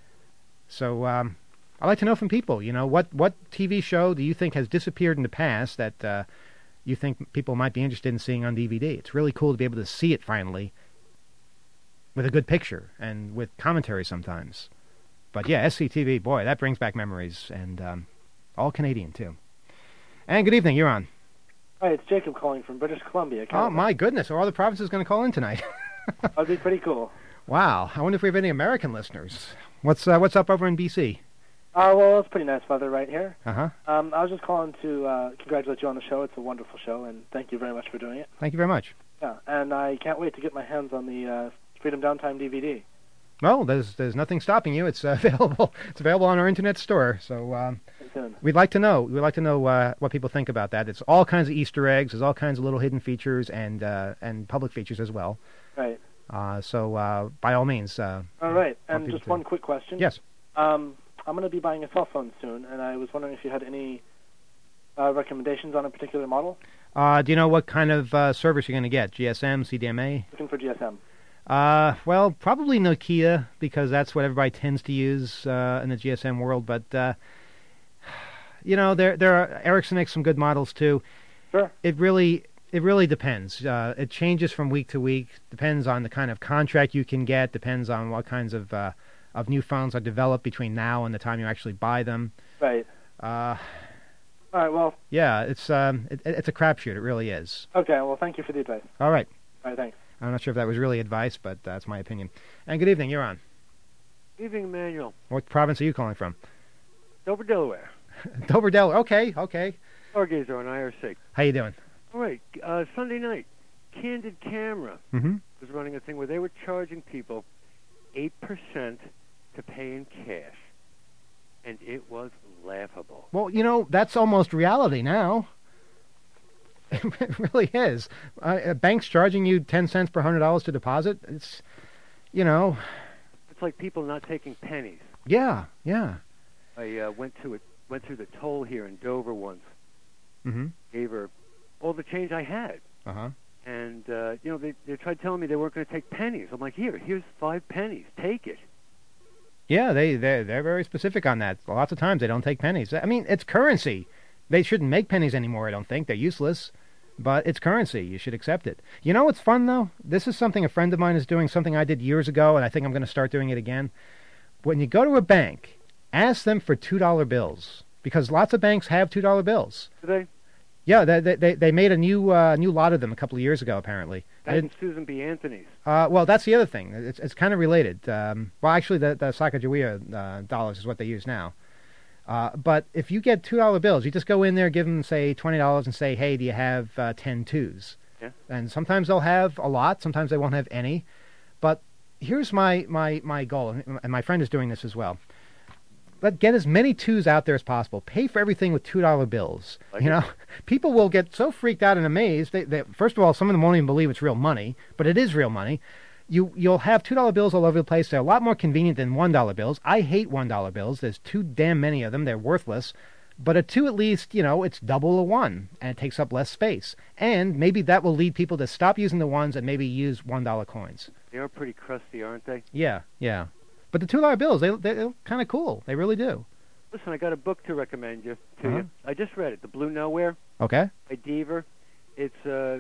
So I'd like to know from people, what TV show do you think has disappeared in the past that you think people might be interested in seeing on DVD? It's really cool to be able to see it finally with a good picture and with commentary sometimes. But yeah, SCTV, boy, that brings back memories, and all Canadian, too. And good evening, you're on. Hi, it's Jacob calling from British Columbia, Canada. Oh, my goodness, are all the provinces going to call in tonight? That'd be pretty cool. Wow, I wonder if we have any American listeners. What's up over in BC? Well, it's pretty nice weather right here. Uh-huh. I was just calling to congratulate you on the show. It's a wonderful show, and thank you very much for doing it. Thank you very much. Yeah, and I can't wait to get my hands on the Freedom Downtime DVD. Well, there's nothing stopping you. It's available. It's available on our internet store. So we'd like to know. We'd like to know what people think about that. It's all kinds of Easter eggs. There's all kinds of little hidden features and public features as well. Right. So by all means. All right. And just one quick question. Yes. I'm going to be buying a cell phone soon, and I was wondering if you had any recommendations on a particular model. Do you know what kind of service you're going to get? GSM, CDMA? Looking for GSM. Well, probably Nokia, because that's what everybody tends to use in the GSM world. But there are Ericsson makes some good models too. Sure. It really depends. It changes from week to week. Depends on the kind of contract you can get. Depends on what kinds of new phones are developed between now and the time you actually buy them. Right. All right. Well. Yeah, it's a crapshoot. It really is. Okay. Well, thank you for the advice. All right. All right. Thanks. I'm not sure if that was really advice, but that's my opinion. And good evening, you're on. Evening, Emmanuel. What province are you calling from? Dover, Delaware. Dover, Delaware. Okay. Stargazer on IRC. How you doing? All right. Sunday night, Candid Camera was running a thing where they were charging people 8% to pay in cash, and it was laughable. Well, that's almost reality now. It really is. Banks charging you 10 cents per $100 to deposit. It's, It's like people not taking pennies. Yeah. I went through the toll here in Dover once. Mm-hmm. Gave her all the change I had. Uh-huh. And, they tried telling me they weren't going to take pennies. I'm like, here's 5 pennies. Take it. Yeah, they're very specific on that. Lots of times they don't take pennies. I mean, it's currency. They shouldn't make pennies anymore, I don't think. They're useless. But it's currency. You should accept it. You know what's fun, though? This is something a friend of mine is doing, something I did years ago, and I think I'm going to start doing it again. When you go to a bank, ask them for $2 bills, because lots of banks have $2 bills. Do they? Yeah, they made a new lot of them a couple of years ago, apparently. That's Susan B. Anthony's. Well, that's the other thing. It's kind of related. Well, actually, the Sacagawea dollars is what they use now. But if you get $2 bills, you just go in there, give them, say, $20 and say, hey, do you have 10 twos? Yeah. And sometimes they'll have a lot. Sometimes they won't have any. But here's my goal, and my friend is doing this as well. Get as many twos out there as possible. Pay for everything with $2 bills. You know, people will get so freaked out and amazed. They, first of all, some of them won't even believe it's real money, but it is real money. You'll have $2 bills all over the place. They're a lot more convenient than $1 bills. I hate $1 bills. There's too damn many of them. They're worthless. But a 2 at least, you know, it's double a 1, and it takes up less space. And maybe that will lead people to stop using the 1s and maybe use $1 coins. They are pretty crusty, aren't they? Yeah. But the $2 bills, they're kind of cool. They really do. Listen, I got a book to recommend you you. I just read it, The Blue Nowhere. Okay. By Deaver. It's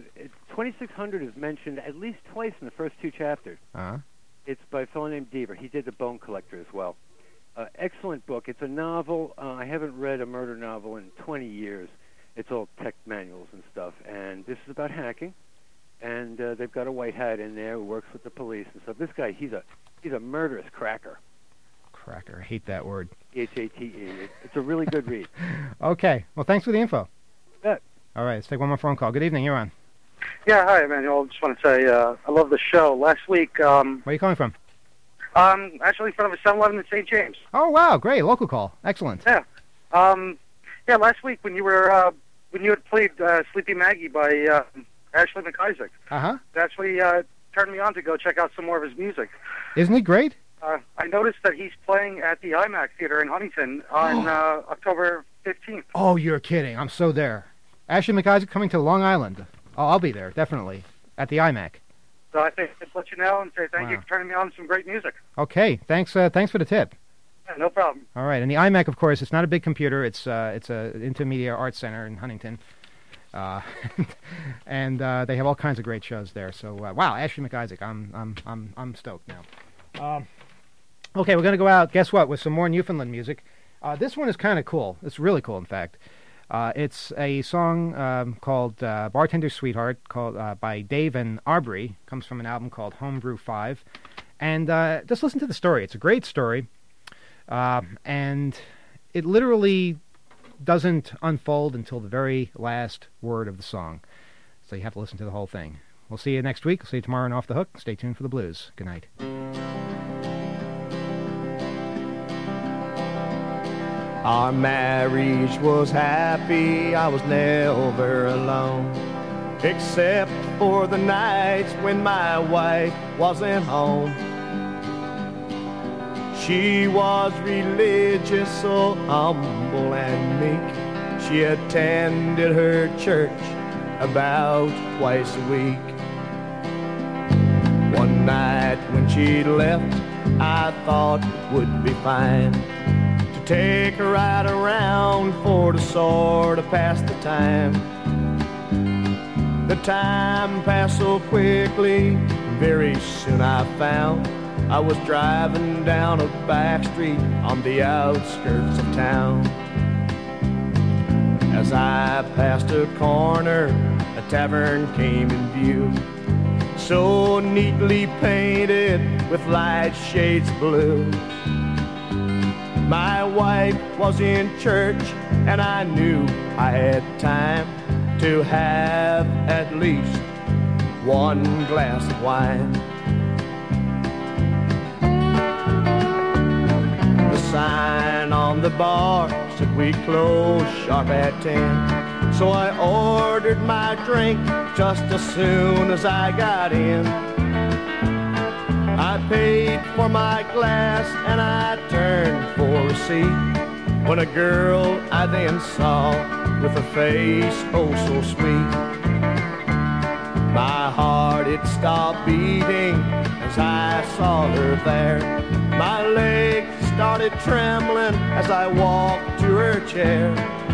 2600 is mentioned at least twice in the first 2 chapters. It's by a fellow named Deaver. He did The Bone Collector as well. Excellent book. It's a novel. I haven't read a murder novel in 20 years. It's all tech manuals and stuff. And this is about hacking. And they've got a white hat in there who works with the police and stuff. This guy, he's a murderous cracker. Cracker. I hate that word. H-A-T-E. It's a really good read. Okay. Well, thanks for the info. Yeah. All right. Let's take one more phone call. Good evening. You're on. Yeah, hi, Emmanuel. Just want to say I love the show. Last week... Where are you calling from? Actually in front of a 7-Eleven in St. James. Oh, wow. Great. Local call. Excellent. Yeah. Last week when you had played Sleepy Maggie by Ashley McIsaac, it actually turned me on to go check out some more of his music. Isn't he great? I noticed that he's playing at the IMAX Theater in Huntington on October 15th. Oh, you're kidding. I'm so there. Ashley McIsaac coming to Long Island. Oh, I'll be there, definitely, at the IMAC. So I think I'd let you know and say thank you for turning me on to some great music. Okay, thanks for the tip. Yeah, no problem. All right, and the IMAC, of course, it's not a big computer. It's a Intermedia Arts Center in Huntington, and they have all kinds of great shows there. So wow, Ashley McIsaac, I'm stoked now. Okay, we're gonna go out. Guess what? With some more Newfoundland music. This one is kind of cool. It's really cool, in fact. It's a song called Bartender Sweetheart by Dave and Arbery. Comes from an album called Homebrew 5. And just listen to the story. It's a great story. And it literally doesn't unfold until the very last word of the song. So you have to listen to the whole thing. We'll see you next week. We'll see you tomorrow on Off the Hook. Stay tuned for the blues. Good night. Our marriage was happy, I was never alone, except for the nights when my wife wasn't home. She was religious, so humble and meek. She attended her church about twice a week. One night when she left, I thought it would be fine take her right around for to sort of pass the time. The time passed so quickly, very soon I found I was driving down a back street on the outskirts of town. As I passed a corner, a tavern came in view, so neatly painted with light shades of blue. My wife was in church, and I knew I had time to have at least one glass of wine. The sign on the bar said we close sharp at 10, so I ordered my drink just as soon as I got in. I paid for my glass and I turned for a seat when a girl I then saw with a face oh so sweet. My heart it stopped beating as I saw her there. My legs started trembling as I walked to her chair.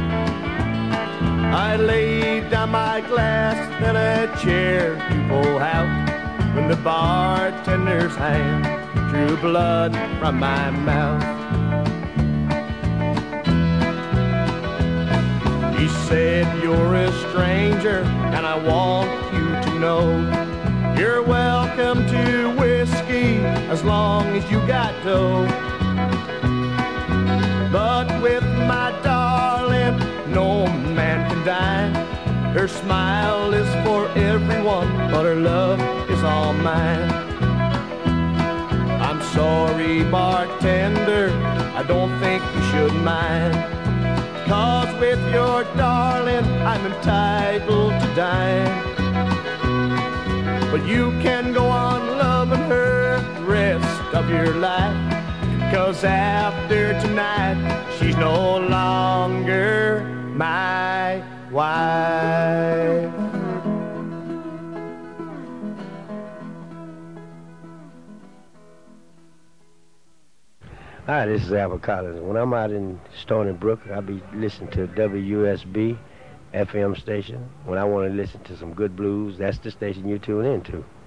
I laid down my glass, then a chair to pull out, when the bartender's hand drew blood from my mouth. He said, "You're a stranger, and I want you to know you're welcome to whiskey as long as you got dough. But with Her smile is for everyone, but her love is all mine. I'm sorry, bartender, I don't think you should mind. 'Cause with your darling, I'm entitled to dine. But you can go on loving her the rest of your life. 'Cause after tonight, she's no longer my wife. Hi, this is Albert Collins. When I'm out in Stony Brook, I'll be listening to WUSB FM station. When I want to listen to some good blues, that's the station you tune into.